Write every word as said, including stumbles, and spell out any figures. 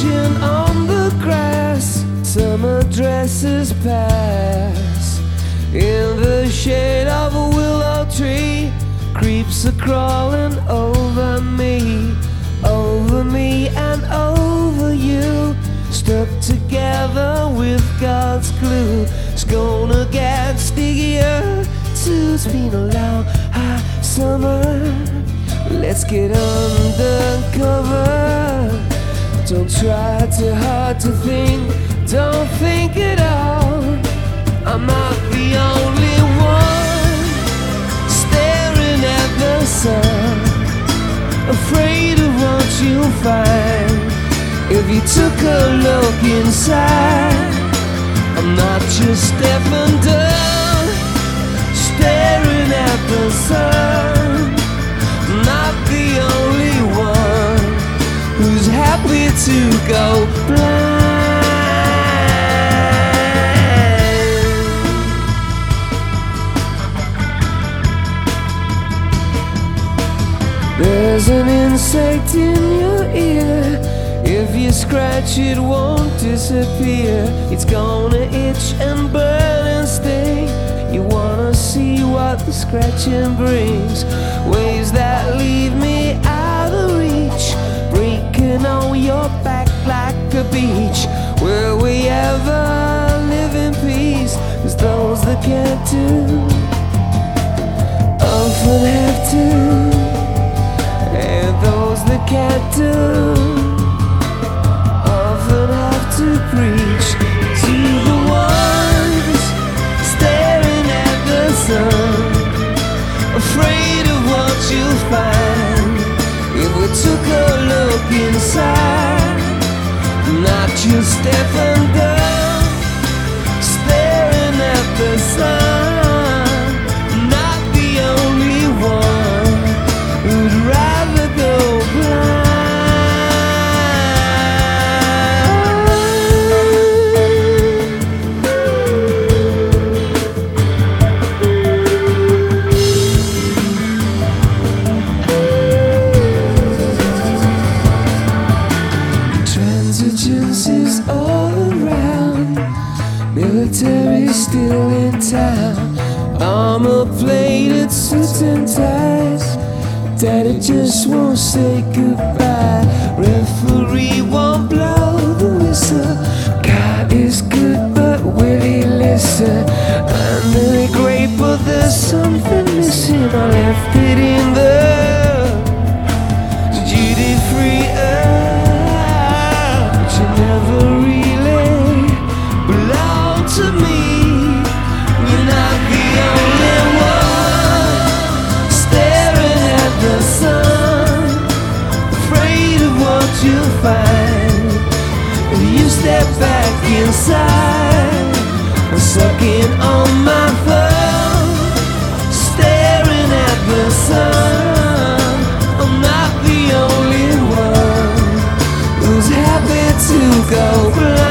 reflection on the grass. Summer dresses pass. In the shade of a willow tree, creeps are crawling over me, over me and over you. Stuck together with God's glue. It's gonna get stickier too. It's been a long hot summer. Let's get undercover. Don't try too hard to think. Don't think at all. I'm not the only one staring at the sun, afraid of what you'll find if you took a look inside. I'm not just deaf and dumb, staring at the sun. I'm not the only one who's happy to go blind. There's an insect in your ear. If you scratch it won't disappear. It's gonna itch and burn and sting. You wanna see what the scratching brings. Waves that leave me out of reach, breaking on your back like a beach. Will we ever live in peace? 'Cause those that can't do often have to, and those that can't do often have to preach to the ones staring at the sun, afraid of what you'll find if we took a look inside. Not just deaf and dumb, staring at the sun. Not the only one who'd rather go blind. Transigencies all around, military still in town, armor plated suits and ties. Daddy just won't say goodbye. Referee won't blow the whistle. God is good, but will he listen? I'm really great, but there's something missing. I left it in the duty-free earth, but you never really belong to me. You're not the only one staring at the sun, afraid of what you'll find if you step back inside. I'm sucking on my thumb, staring at the sun. I'm not the only one who's happy to go blind.